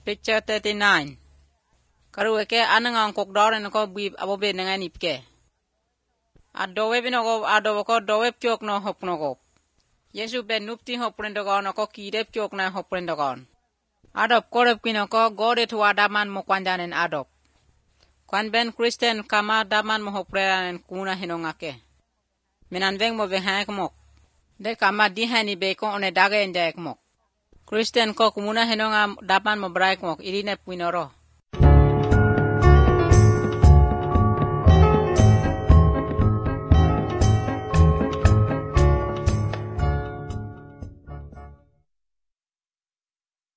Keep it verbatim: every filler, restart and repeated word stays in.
Picture thirty-nine. Karueke anang kok dore nako bib abobe nangan ipke. Adowe binogo adowe ko dowe pyok no hopnogo. Yesu ben nupti hoprendogon nako kire pyok na hoprendogon. Adop korep kinoko gode tu adaman mo kwanjanen adop. Kwan ben Kristen kama daman mo hopreran kuna hinongake. Minan veng mo veng mok. De kama dihani beko one daga endek mok. Kristen ko kumuna hinonga daman mo braik mok irine puinoro.